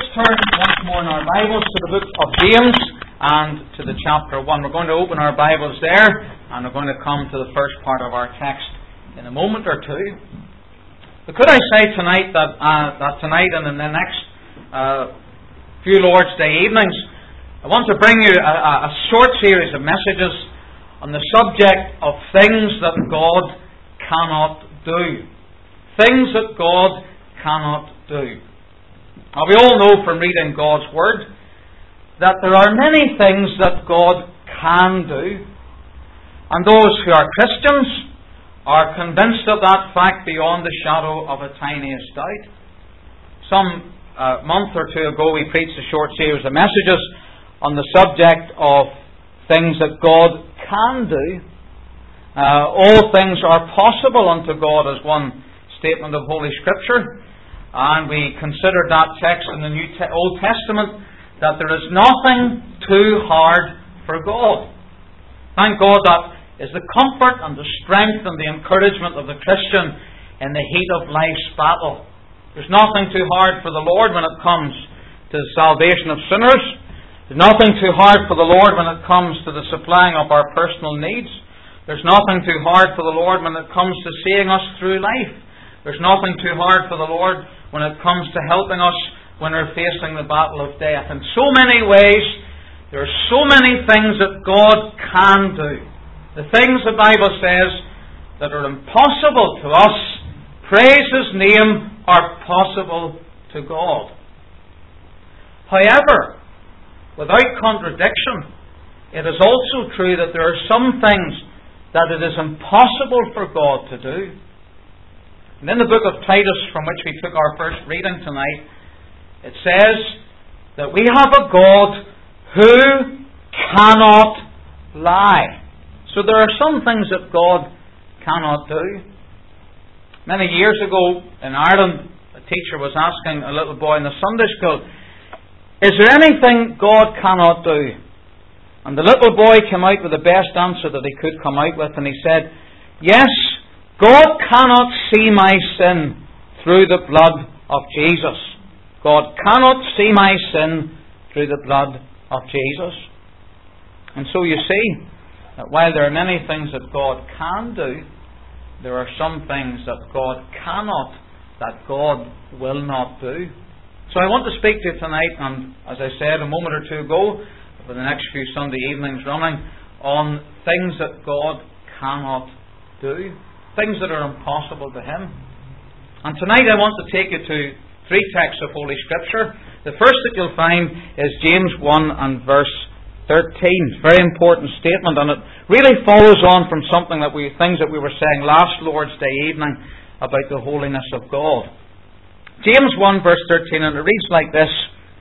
turn once more in our Bibles to the book of James and to the chapter 1. We're going to open our Bibles there and we're going to come to the first part of our text in a moment or two. But could I say tonight that tonight and in the next few Lord's Day evenings, I want to bring you a short series of messages on the subject of things that God cannot do. Things that God cannot do. Now, we all know from reading God's Word that there are many things that God can do, and those who are Christians are convinced of that fact beyond the shadow of a tiniest doubt. Some month or two ago we preached a short series of messages on the subject of things that God can do. All things are possible unto God, as one statement of Holy Scripture. And we considered that text in the Old Testament, that there is nothing too hard for God. Thank God that is the comfort and the strength and the encouragement of the Christian in the heat of life's battle. There's nothing too hard for the Lord when it comes to the salvation of sinners. There's nothing too hard for the Lord when it comes to the supplying of our personal needs. There's nothing too hard for the Lord when it comes to seeing us through life. There's nothing too hard for the Lord when it comes to helping us when we're facing the battle of death. In so many ways, there are so many things that God can do. The things the Bible says that are impossible to us, praise His name, are possible to God. However, without contradiction, it is also true that there are some things that it is impossible for God to do. And in the book of Titus, from which we took our first reading tonight, it says that we have a God who cannot lie. So there are some things that God cannot do. Many years ago in Ireland, a teacher was asking a little boy in the Sunday school, is there anything God cannot do? And the little boy came out with the best answer that he could come out with, and he said, yes, God cannot see my sin through the blood of Jesus. God cannot see my sin through the blood of Jesus. And so you see that while there are many things that God can do, there are some things that God cannot, that God will not do. So I want to speak to you tonight, and as I said a moment or two ago, for the next few Sunday evenings running, on things that God cannot do. Things that are impossible to Him. And tonight I want to take you to three texts of Holy Scripture. The first that you'll find is James 1 and verse 13. Very important statement, and it really follows on from things that we were saying last Lord's Day evening about the holiness of God. James 1 verse 13, and it reads like this: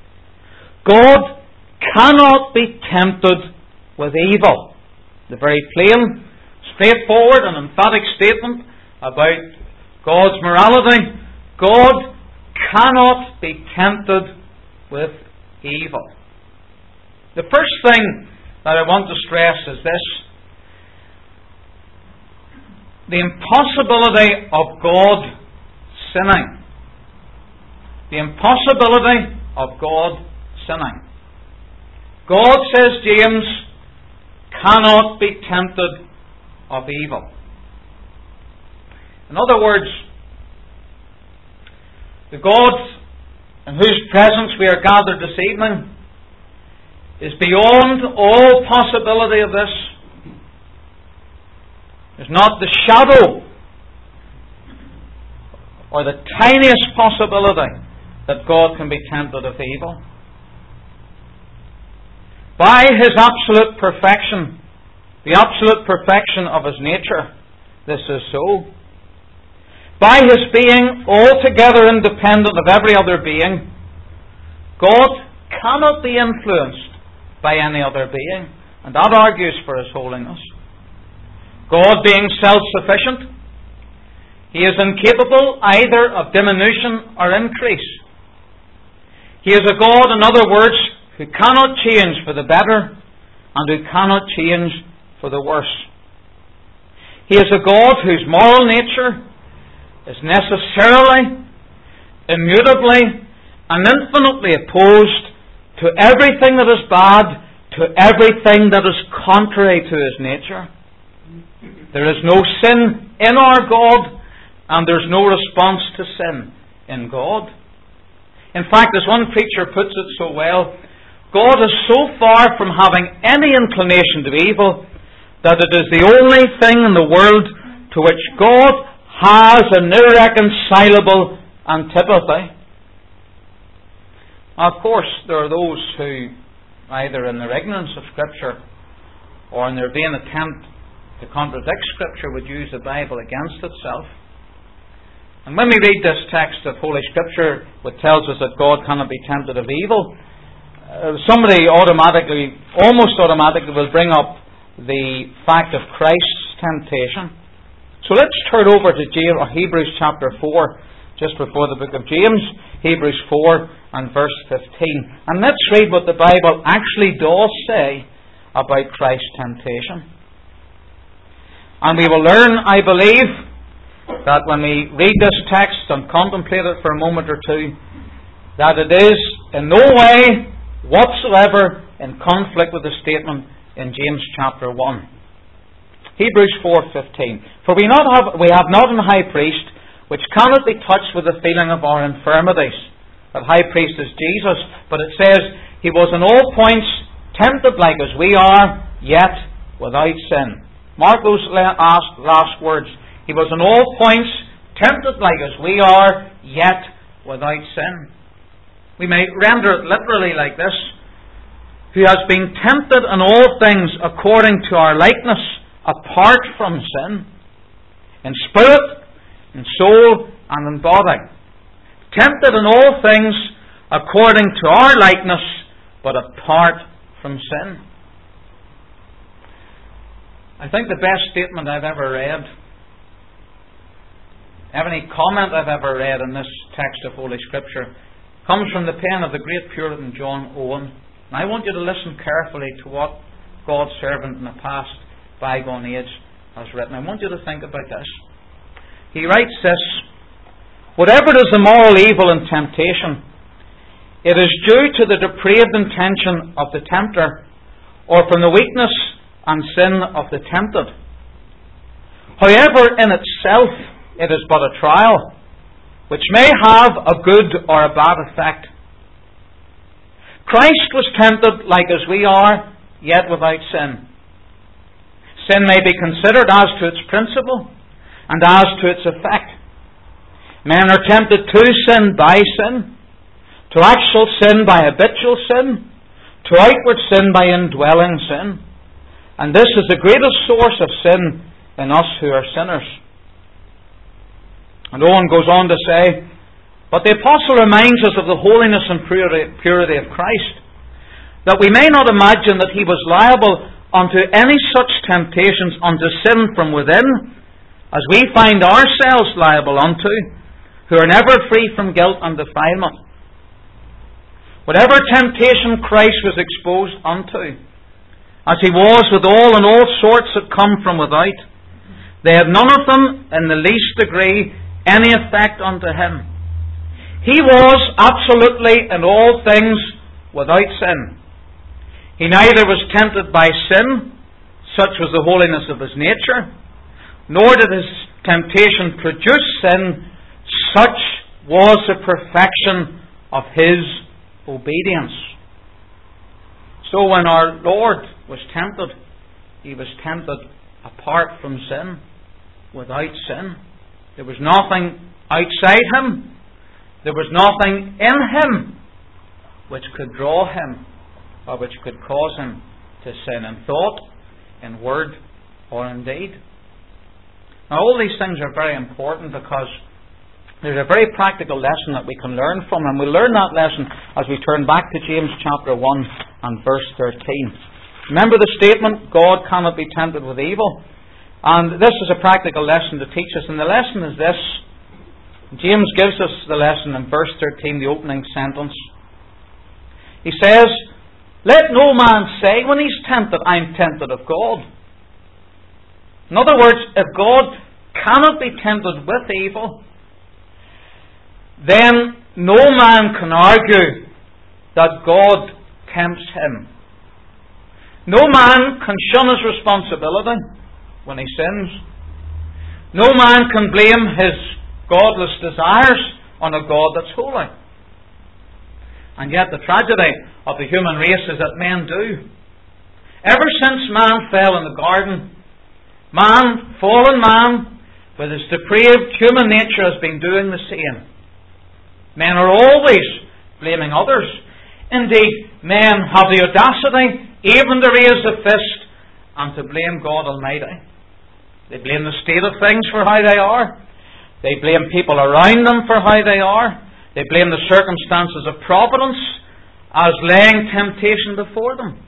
God cannot be tempted with evil. The very plain, straightforward and emphatic statement about God's morality. God cannot be tempted with evil. The first thing that I want to stress is this: the impossibility of God sinning. The impossibility of God sinning. God, says James, cannot be tempted of evil. In other words, the God in whose presence we are gathered this evening is beyond all possibility of this. There's not the shadow or the tiniest possibility that God can be tempted of evil. By His absolute perfection, the absolute perfection of His nature, this is so. By His being altogether independent of every other being, God cannot be influenced by any other being, and that argues for His holiness. God being self-sufficient, He is incapable either of diminution or increase. He is a God, in other words, who cannot change for the better and who cannot change for the worse. He is a God whose moral nature is necessarily, immutably, and infinitely opposed to everything that is bad, to everything that is contrary to His nature. There is no sin in our God, and there is no response to sin in God. In fact, as one preacher puts it so well, God is so far from having any inclination to evil that it is the only thing in the world to which God has an irreconcilable antipathy. Now, of course, there are those who, either in their ignorance of Scripture or in their vain attempt to contradict Scripture, would use the Bible against itself. And when we read this text of Holy Scripture, which tells us that God cannot be tempted of evil, somebody almost automatically will bring up the fact of Christ's temptation. So let's turn over to Hebrews chapter 4, just before the book of James, Hebrews 4 and verse 15. And let's read what the Bible actually does say about Christ's temptation. And we will learn, I believe, that when we read this text and contemplate it for a moment or two, that it is in no way whatsoever in conflict with the statement in James chapter 1. Hebrews 4:15. For we have not an high priest which cannot be touched with the feeling of our infirmities. That high priest is Jesus, but it says He was in all points tempted like as we are, yet without sin. Mark those last words. He was in all points tempted like as we are, yet without sin. We may render it literally like this: who has been tempted in all things according to our likeness, apart from sin, in spirit, in soul, and in body. Tempted in all things according to our likeness, but apart from sin. I think the best statement I've ever read, any comment I've ever read in this text of Holy Scripture, comes from the pen of the great Puritan John Owen. And I want you to listen carefully to what God's servant in the past, bygone age, has written. I want you to think about this. He writes this: whatever is the moral evil and temptation, it is due to the depraved intention of the tempter, or from the weakness and sin of the tempted. However, in itself, it is but a trial, which may have a good or a bad effect. Christ was tempted like as we are, yet without sin. Sin may be considered as to its principle and as to its effect. Men are tempted to sin by sin, to actual sin by habitual sin, to outward sin by indwelling sin. And this is the greatest source of sin in us who are sinners. And Owen goes on to say, but the Apostle reminds us of the holiness and purity of Christ, that we may not imagine that He was liable unto any such temptations unto sin from within, as we find ourselves liable unto, who are never free from guilt and defilement. Whatever temptation Christ was exposed unto, as He was with all and all sorts that come from without, they had none of them in the least degree any effect unto Him. He was absolutely in all things without sin. He neither was tempted by sin, such was the holiness of His nature, nor did His temptation produce sin, such was the perfection of His obedience. So when our Lord was tempted, He was tempted apart from sin, without sin. There was nothing outside Him, there was nothing in Him which could draw Him or which could cause Him to sin in thought, in word, or in deed. Now all these things are very important because there's a very practical lesson that we can learn from, and we'll learn that lesson as we turn back to James chapter 1 and verse 13. Remember the statement, God cannot be tempted with evil. And this is a practical lesson to teach us, and the lesson is this. James gives us the lesson in verse 13, the opening sentence. He says, let no man say when he's tempted, I'm tempted of God. In other words, if God cannot be tempted with evil, then no man can argue that God tempts him. No man can shun his responsibility when he sins. No man can blame his godless desires on a God that's holy. And yet the tragedy of the human race is that men do. Ever since man fell in the garden, fallen man, with his depraved human nature, has been doing the same. Men are always blaming others. Indeed, men have the audacity even to raise the fist and to blame God Almighty. They blame the state of things for how they are. They blame people around them for how they are. They blame the circumstances of providence as laying temptation before them.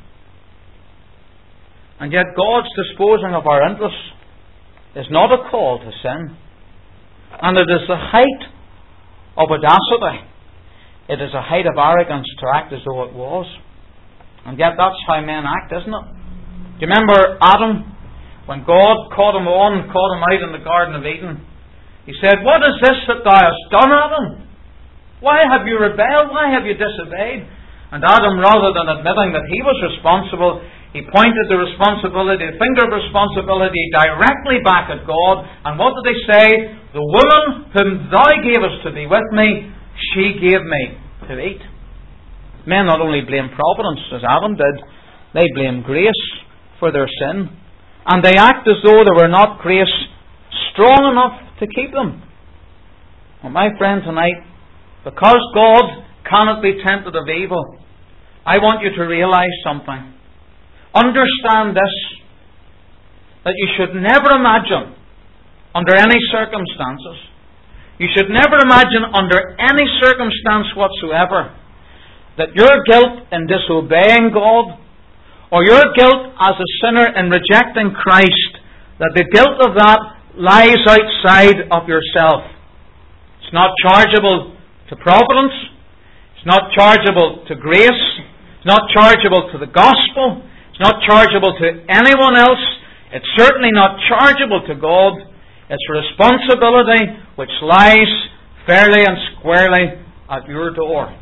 And yet God's disposing of our interests is not a call to sin. And it is the height of audacity. It is a height of arrogance to act as though it was. And yet that's how men act, isn't it? Do you remember Adam? When God caught him out in the Garden of Eden, He said, "What is this that thou hast done, Adam? Why have you rebelled? Why have you disobeyed?" And Adam, rather than admitting that he was responsible, he pointed the finger of responsibility directly back at God. And what did he say? "The woman whom thou gavest to be with me, she gave me to eat." Men not only blame providence, as Adam did, they blame grace for their sin. And they act as though there were not grace strong enough to keep them. Well, my friend, tonight, because God cannot be tempted of evil, I want you to realize something. Understand this, that you should never imagine, under any circumstances, you should never imagine under any circumstance whatsoever, that your guilt in disobeying God, or your guilt as a sinner in rejecting Christ, that the guilt of that lies outside of yourself. It's not chargeable to providence. It's not chargeable to grace. It's not chargeable to the gospel. It's not chargeable to anyone else. It's certainly not chargeable to God. It's a responsibility which lies fairly and squarely at your door.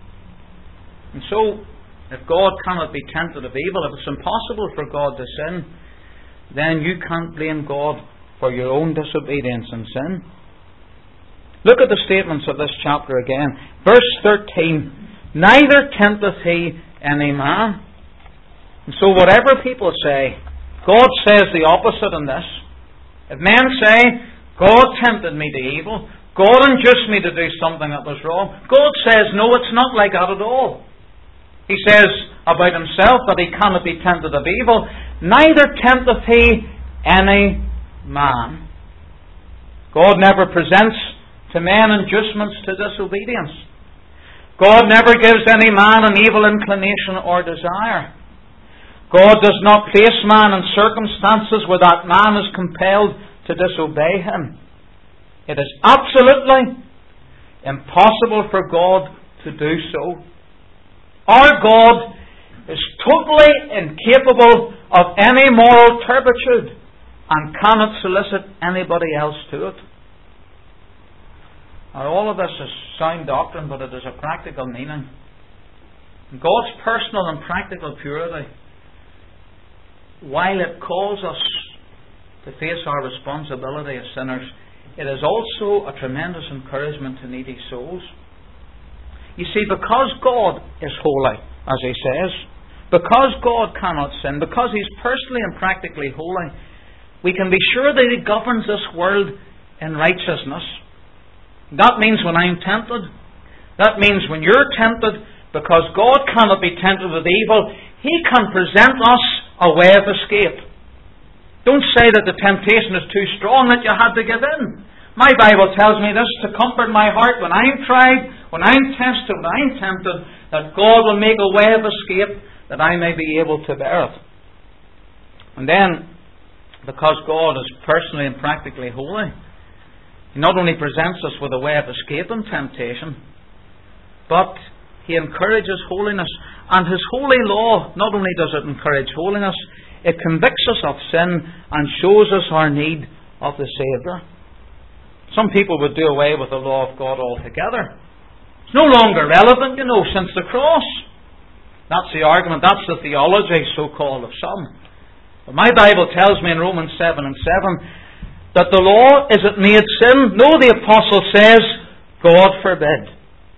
And so, if God cannot be tempted of evil, if it's impossible for God to sin, then you can't blame God for your own disobedience and sin. Look at the statements of this chapter again. Verse 13, "Neither tempteth he any man." And so whatever people say, God says the opposite in this. If men say, "God tempted me to evil, God induced me to do something that was wrong," God says, no, it's not like that at all. He says about himself that he cannot be tempted of evil. "Neither tempteth he any man." God never presents to men inducements to disobedience. God never gives any man an evil inclination or desire. God does not place man in circumstances where that man is compelled to disobey him. It is absolutely impossible for God to do so. Our God is totally incapable of any moral turpitude and cannot solicit anybody else to it. Now, all of this is sound doctrine, but it is a practical meaning. God's personal and practical purity, while it calls us to face our responsibility as sinners, it is also a tremendous encouragement to needy souls. You see, because God is holy, as he says, because God cannot sin, because he's personally and practically holy, we can be sure that he governs this world in righteousness. That means when I'm tempted, that means when you're tempted, because God cannot be tempted with evil, he can present us a way of escape. Don't say that the temptation is too strong, that you had to give in. My Bible tells me this to comfort my heart when I'm tried, when I'm tested, when I'm tempted, that God will make a way of escape that I may be able to bear it. And then, because God is personally and practically holy, he not only presents us with a way of escaping temptation, but he encourages holiness. And his holy law, not only does it encourage holiness, it convicts us of sin and shows us our need of the Saviour. Some people would do away with the law of God altogether. It's no longer relevant, since the cross. That's the argument, that's the theology, so-called, of some. But my Bible tells me in Romans 7:7 that the law, is it made sin? No, the apostle says, God forbid.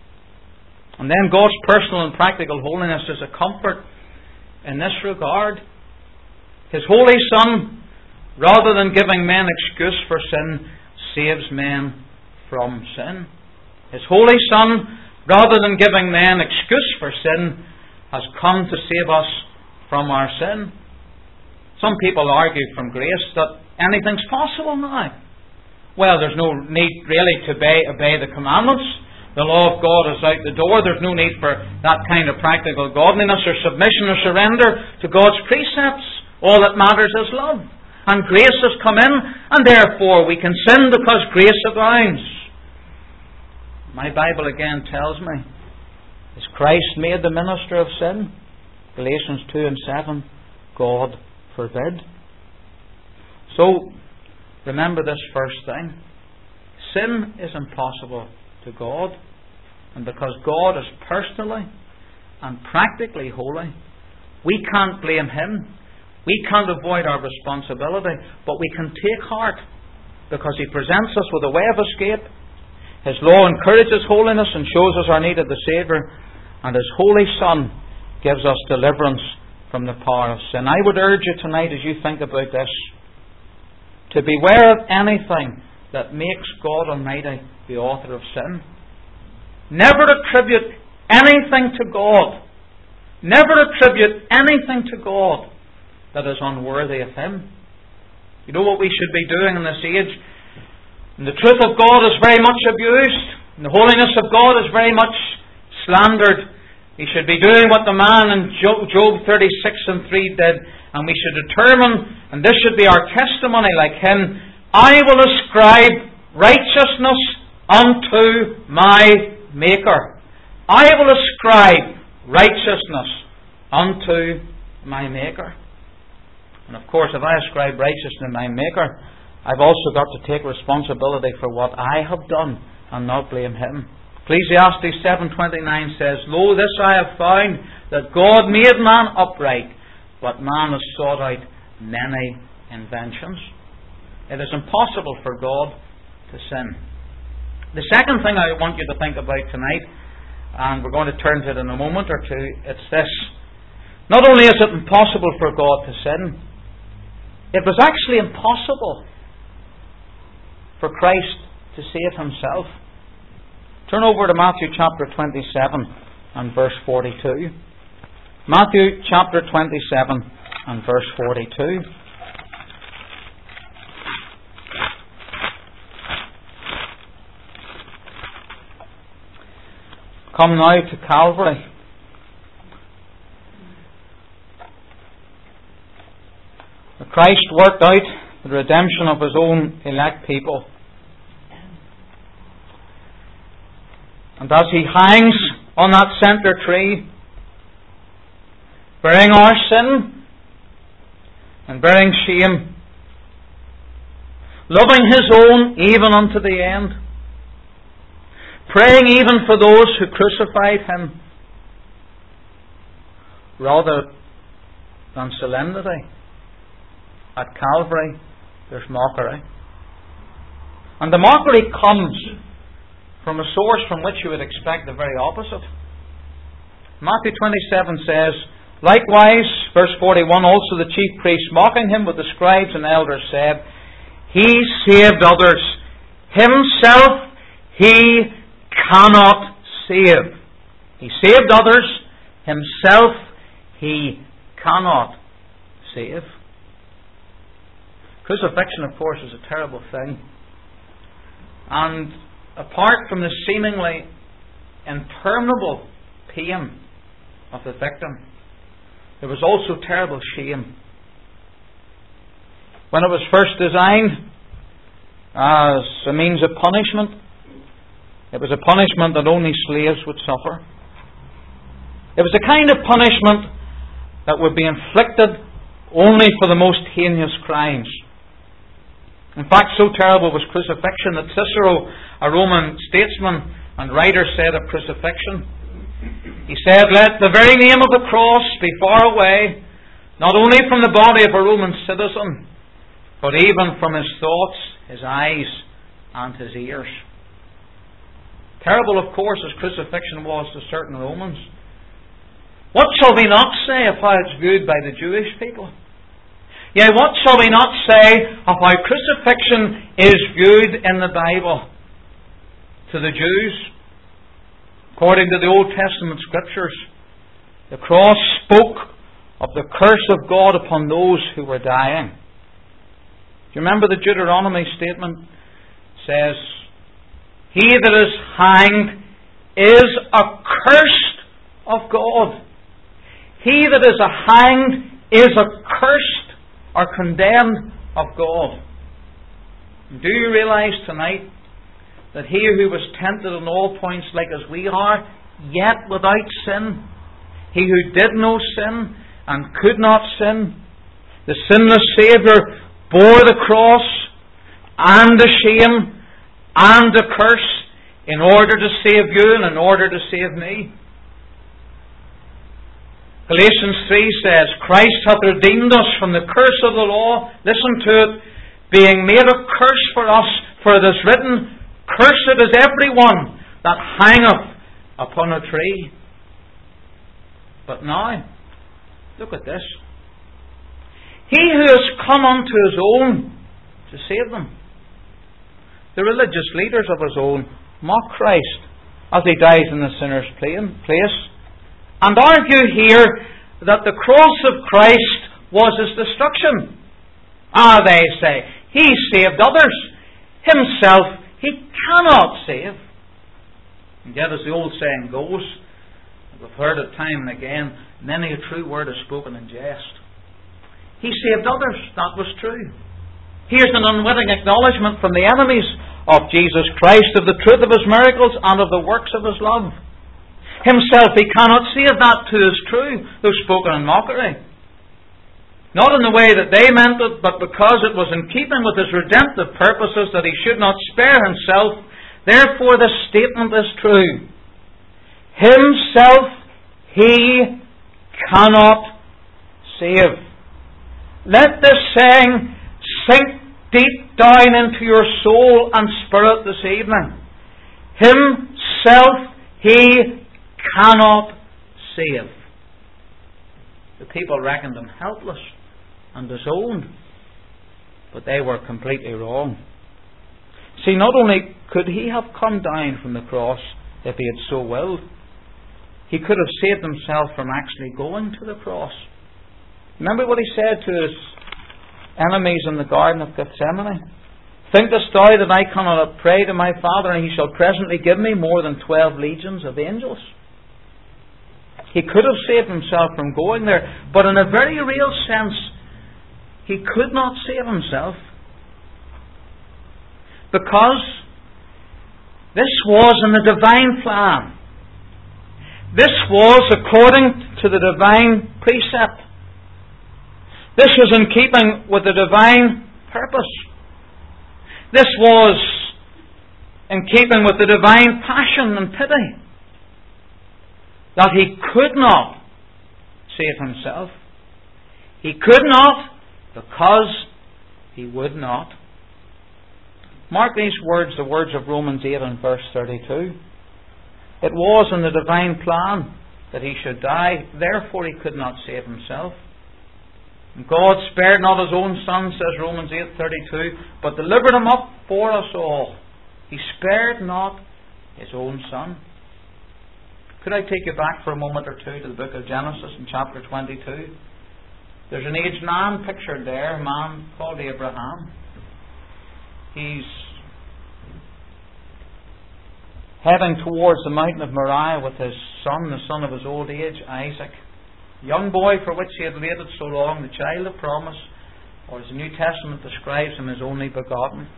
And then God's personal and practical holiness is a comfort in this regard. His Holy Son, rather than giving men excuse for sin, saves men from sin. His Holy Son, rather than giving men excuse for sin, has come to save us from our sin. Some people argue from grace that anything's possible now. Well, there's no need really to obey the commandments. The law of God is out the door. There's no need for that kind of practical godliness or submission or surrender to God's precepts. All that matters is love. And grace has come in, and therefore we can sin because grace abounds. My Bible again tells me, is Christ made the minister of sin? Galatians 2:7, God forbid. So, remember this first thing. Sin is impossible to God. And because God is personally and practically holy, we can't blame Him. We can't avoid our responsibility, but we can take heart because He presents us with a way of escape. His law encourages holiness and shows us our need of the Saviour, and His Holy Son gives us deliverance from the power of sin. I would urge you tonight, as you think about this, to beware of anything that makes God Almighty the author of sin. Never attribute anything to God. Never attribute anything to God that is unworthy of Him. You know what we should be doing in this age? And the truth of God is very much abused, and the holiness of God is very much slandered. We should be doing what the man in Job 36:3 did, and we should determine, and this should be our testimony like him, I will ascribe righteousness unto my Maker. I will ascribe righteousness unto my Maker. And of course, if I ascribe righteousness to my Maker, I've also got to take responsibility for what I have done and not blame Him. Ecclesiastes 7:29 says, Lo, this I have found, that God made man upright, but man has sought out many inventions. It is impossible for God to sin. The second thing I want you to think about tonight, and we're going to turn to it in a moment or two, it's this. Not only is it impossible for God to sin, it was actually impossible for Christ to save Himself. Turn over to Matthew chapter 27 and verse 42. Matthew chapter 27 and verse 42. Come now to Calvary. Christ worked out the redemption of His own elect people. And as He hangs on that center tree, bearing our sin and bearing shame, loving His own even unto the end, praying even for those who crucified Him, rather than solemnity, at Calvary there's mockery. And the mockery comes from a source from which you would expect the very opposite. Matthew 27 says, Likewise, verse 41, also the chief priests mocking Him with the scribes and elders said, He saved others. Himself He cannot save. He saved others. Himself He cannot save. Crucifixion, of course, is a terrible thing. And apart from the seemingly interminable pain of the victim, there was also terrible shame. When it was first designed as a means of punishment, it was a punishment that only slaves would suffer. It was a kind of punishment that would be inflicted only for the most heinous crimes. In fact, so terrible was crucifixion that Cicero, a Roman statesman, and writer said of crucifixion. He said, "Let the very name of the cross be far away, not only from the body of a Roman citizen, but even from his thoughts, his eyes, and his ears." Terrible, of course, as crucifixion was to certain Romans. What shall we not say of how it's viewed by the Jewish people? Yea, what shall we not say of how crucifixion is viewed in the Bible to the Jews? According to the Old Testament Scriptures, the cross spoke of the curse of God upon those who were dying. Do you remember the Deuteronomy statement? It says, "He that is hanged is accursed of God." He that is hanged is accursed or condemned of God. Do you realize tonight that he who was tempted on all points like as we are, yet without sin, he who did no sin and could not sin, the sinless Saviour, bore the cross and the shame and the curse in order to save you and in order to save me? Galatians 3 says, "Christ hath redeemed us from the curse of the law," listen to it, "being made a curse for us, for it is written, Cursed is everyone that hangeth upon a tree." But now, look at this. He who has come unto his own to save them. The religious leaders of his own mock Christ as he dies in the sinner's place, and argue here that the cross of Christ was his destruction. They say, he saved others. Himself he cannot save. And yet, as the old saying goes, we've heard it time and again, many a true word is spoken in jest. He saved others, that was true. Here's an unwitting acknowledgement from the enemies of Jesus Christ of the truth of his miracles and of the works of his love. Himself he cannot save, that too is true, though spoken in mockery. Not in the way that they meant it, but because it was in keeping with his redemptive purposes that he should not spare himself. Therefore this statement is true. Himself he cannot save. Let this saying sink deep down into your soul and spirit this evening. Himself he cannot save. The people reckoned him helpless and disowned, but they were completely wrong. See, not only could he have come down from the cross if he had so willed, he could have saved himself from actually going to the cross. Remember what he said to his enemies in the Garden of Gethsemane? "Thinkest thou that I cannot pray to my Father, and he shall presently give me more than 12 legions of angels?" He could have saved himself from going there, but in a very real sense, he could not save himself. Because this was in the divine plan. This was according to the divine precept. This was in keeping with the divine purpose. This was in keeping with the divine passion and pity. That he could not save himself. He could not because he would not. Mark these words, the words of Romans 8 and verse 32. It was in the divine plan that he should die, therefore he could not save himself. And God spared not his own Son, says Romans 8:32, but delivered him up for us all. He spared not his own Son. Could I take you back for a moment or two to the book of Genesis in chapter 22? There's an aged man pictured there, a man called Abraham. He's heading towards the mountain of Moriah with his son, the son of his old age, Isaac. Young boy for which he had waited so long, the child of promise, or as the New Testament describes him, as only begotten.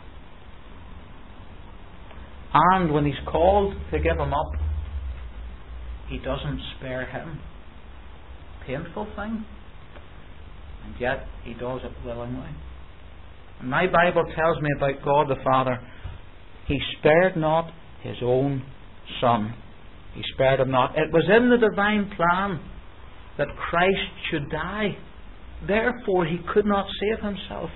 And when he's called to give him up, he doesn't spare him. Painful thing. And yet he does it willingly. And my Bible tells me about God the Father. He spared not his own Son. He spared him not. It was in the divine plan that Christ should die. Therefore, he could not save himself.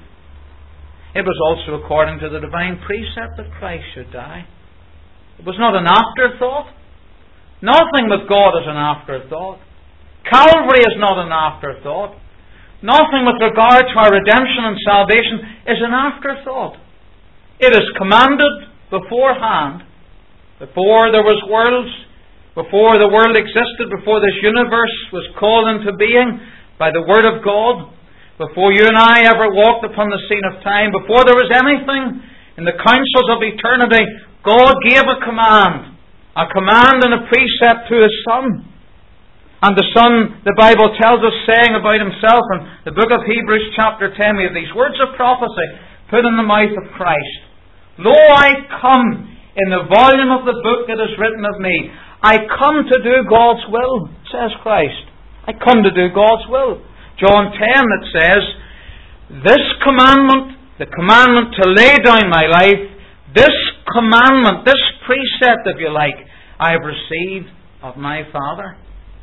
It was also according to the divine precept that Christ should die. It was not an afterthought. Nothing with God is an afterthought. Calvary is not an afterthought. Nothing with regard to our redemption and salvation is an afterthought. It is commanded beforehand, before there was worlds, before the world existed, before this universe was called into being by the Word of God, before you and I ever walked upon the scene of time, before there was anything in the councils of eternity, God gave a command and a precept to His Son. And the Son, the Bible tells us, saying about Himself in the book of Hebrews chapter 10, we have these words of prophecy put in the mouth of Christ. Lo, I come in the volume of the book that is written of me. I come to do God's will, says Christ. I come to do God's will. John 10, it says, this commandment, the commandment to lay down my life, this commandment, this precept, if you like, I have received of my Father.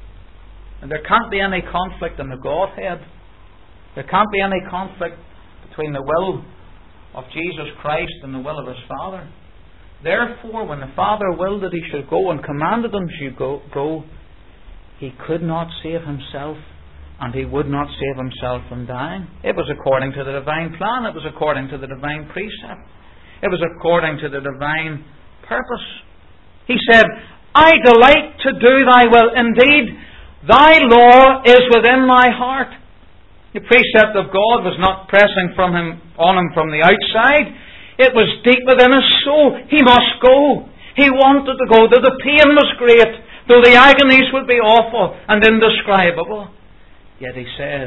And there can't be any conflict in the Godhead. There can't be any conflict between the will of Jesus Christ and the will of His Father. Therefore, when the Father willed that He should go and commanded Him to go, He could not save Himself, and He would not save Himself from dying. It was according to the divine plan. It was according to the divine precept. It was according to the divine purpose. He said, I delight to do Thy will. Indeed, Thy law is within my heart. The precept of God was not pressing on him from the outside. It was deep within his soul. He must go. He wanted to go. Though the pain was great, though the agonies would be awful and indescribable, yet he says,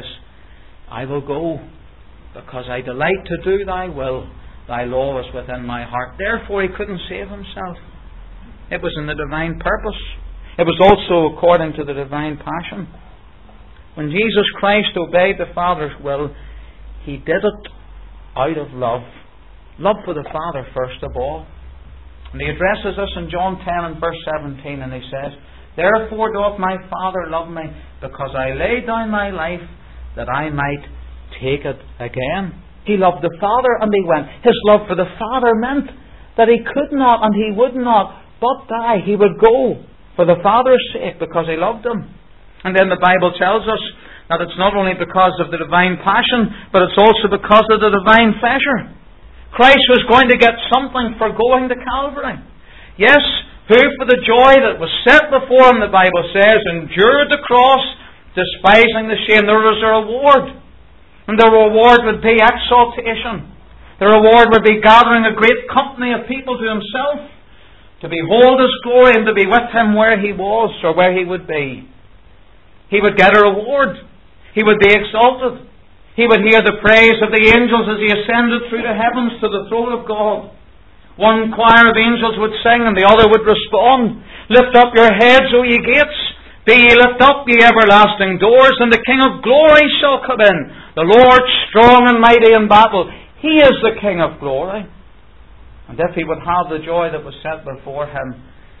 I will go because I delight to do Thy will. Thy law is within my heart. Therefore he couldn't save himself. It was in the divine purpose. It was also according to the divine passion. When Jesus Christ obeyed the Father's will, He did it out of love. Love for the Father first of all. And He addresses us in John 10 and verse 17, and He says, Therefore doth my Father love me, because I lay down my life, that I might take it again. He loved the Father, and He went. His love for the Father meant that He could not and He would not but die. He would go for the Father's sake, because He loved Him. And then the Bible tells us that it's not only because of the divine passion, but it's also because of the divine pleasure. Christ was going to get something for going to Calvary. Yes, who for the joy that was set before Him, the Bible says, endured the cross, despising the shame. There was a reward. And the reward would be exaltation. The reward would be gathering a great company of people to Himself, to behold His glory and to be with Him where He was or where He would be. He would get a reward. He would be exalted. He would hear the praise of the angels as He ascended through the heavens to the throne of God. One choir of angels would sing and the other would respond, Lift up your heads, O ye gates, be ye lift up, ye everlasting doors, and the King of glory shall come in, the Lord strong and mighty in battle. He is the King of glory. And if He would have the joy that was set before Him,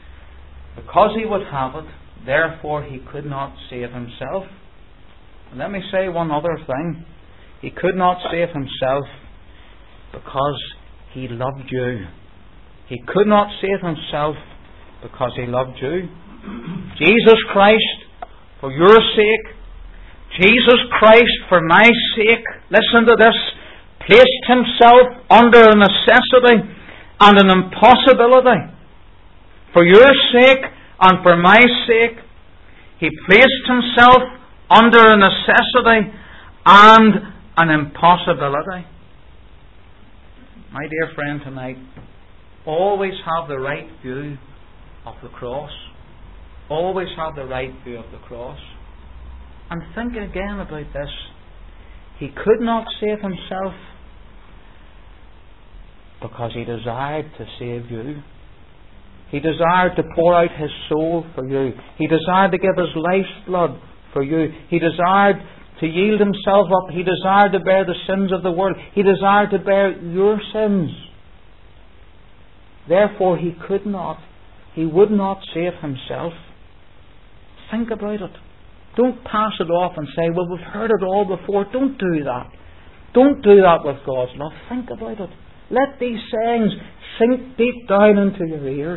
because He would have it, therefore He could not save Himself. And let me say one other thing. He could not save Himself because He loved you. He could not save Himself because He loved you. Jesus Christ, for your sake, Jesus Christ, for my sake, listen to this, placed Himself under a necessity and an impossibility. For your sake and for my sake, He placed Himself under a necessity and an impossibility. My dear friend, tonight, always have the right view of the cross. Always have the right view of the cross. And think again about this. He could not save Himself because He desired to save you. He desired to pour out His soul for you. He desired to give His life's blood for you. He desired to yield Himself up. He desired to bear the sins of the world. He desired to bear your sins. Therefore He could not He would not save himself. Think about it. Don't pass it off and say, well, we've heard it all before. Don't do that. Don't do that with God's love. Think about it. Let these sayings sink deep down into your ears.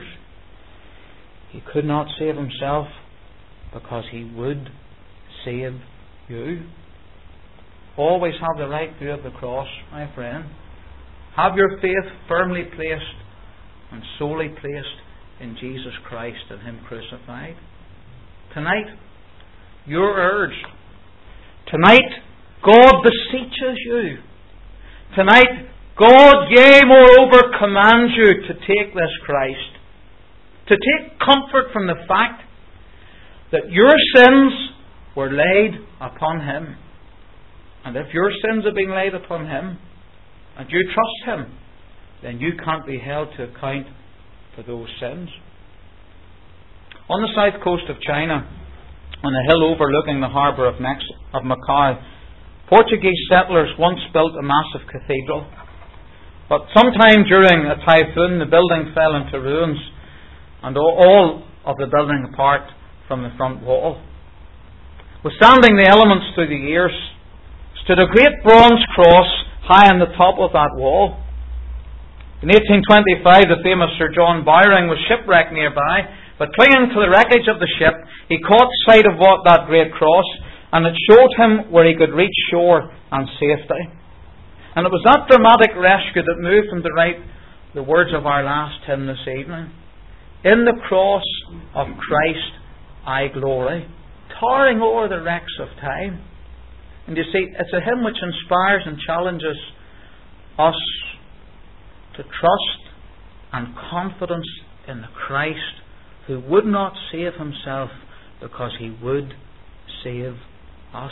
He could not save himself because he would save you. Always have the right view of the cross, my friend. Have your faith firmly placed and solely placed in Jesus Christ and Him crucified. Tonight, you're urged. Tonight, God beseeches you. Tonight, God, yea, moreover, commands you to take this Christ. To take comfort from the fact that your sins were laid upon Him. And if your sins have been laid upon Him, and you trust Him, then you can't be held to account for those sins. On the south coast of China, on a hill overlooking the harbour of Macau, Portuguese settlers once built a massive cathedral. But sometime during a typhoon, the building fell into ruins, and all of the building apart from the front wall. Withstanding the elements through the years, stood a great bronze cross high on the top of that wall. In 1825, the famous Sir John Bowring was shipwrecked nearby, but clinging to the wreckage of the ship, he caught sight of that great cross, and it showed him where he could reach shore and safety. And it was that dramatic rescue that moved him to write the words of our last hymn this evening. In the cross of Christ I glory, towering over the wrecks of time. And you see, it's a hymn which inspires and challenges us to trust and confidence in the Christ who would not save Himself because He would save us.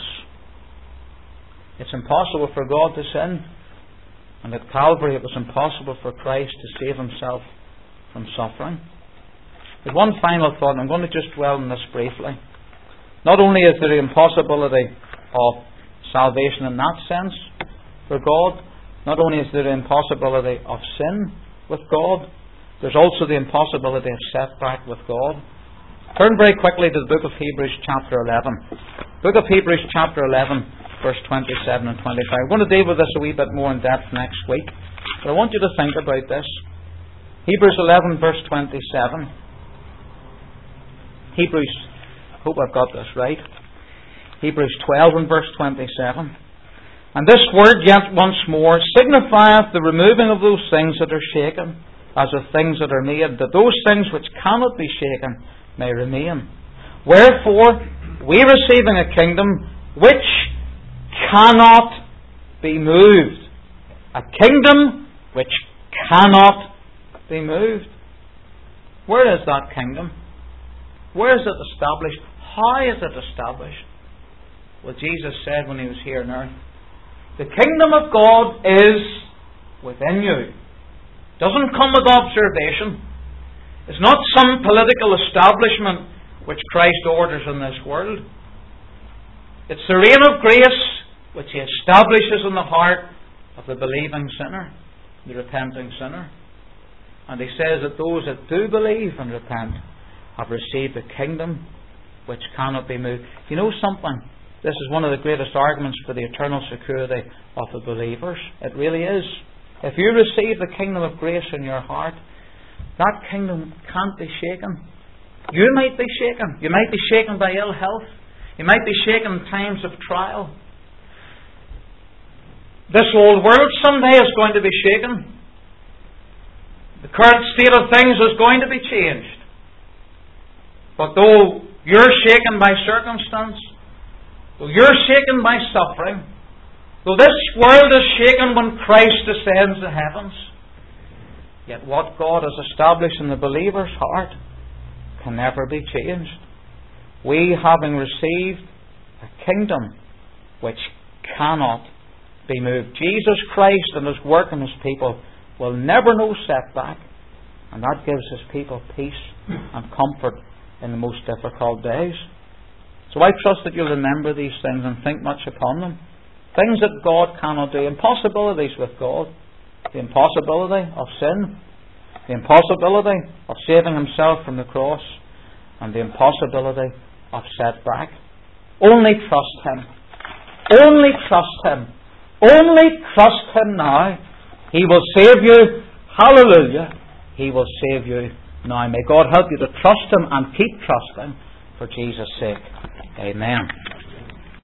It's impossible for God to sin, and at Calvary it was impossible for Christ to save Himself from suffering. But one final thought, and I'm going to just dwell on this briefly. Not only is there the impossibility of salvation in that sense for God, not only is there the impossibility of sin with God, there's also the impossibility of setback with God. Turn very quickly to the book of Hebrews chapter 11. Book of Hebrews chapter 11, verse 27 and 25. I'm going to deal with this a wee bit more in depth next week, but I want you to think about this. Hebrews 11, verse 27. Hebrews, I hope I've got this right. Hebrews 12 and verse 27. And this word, yet once more, signifieth the removing of those things that are shaken, as of things that are made, that those things which cannot be shaken may remain. Wherefore, we receiving a kingdom which cannot be moved. A kingdom which cannot be moved. Where is that kingdom? Where is it established? How is it established? Well, Jesus said when He was here on earth, the kingdom of God is within you. It doesn't come with observation. It's not some political establishment which Christ orders in this world. It's the reign of grace which He establishes in the heart of the believing sinner, the repenting sinner. And He says that those that do believe and repent have received a kingdom which cannot be moved. You know something? This is one of the greatest arguments for the eternal security of the believers. It really is. If you receive the kingdom of grace in your heart, that kingdom can't be shaken. You might be shaken. You might be shaken by ill health. You might be shaken in times of trial. This old world someday is going to be shaken. The current state of things is going to be changed. But though you're shaken by circumstance, though you're shaken by suffering, though this world is shaken when Christ descends to heavens, yet what God has established in the believer's heart can never be changed. We, having received a kingdom which cannot be moved. Jesus Christ and His work in His people will never know setback, and that gives His people peace and comfort in the most difficult days. So I trust that you'll remember these things and think much upon them. Things that God cannot do, impossibilities with God, the impossibility of sin, The impossibility of saving himself from the cross, and the impossibility of setback. Only trust Him. Only trust Him. Only trust Him now. He will save you. Hallelujah. He will save you now. May God help you to trust Him and keep trusting for Jesus' sake. Amen.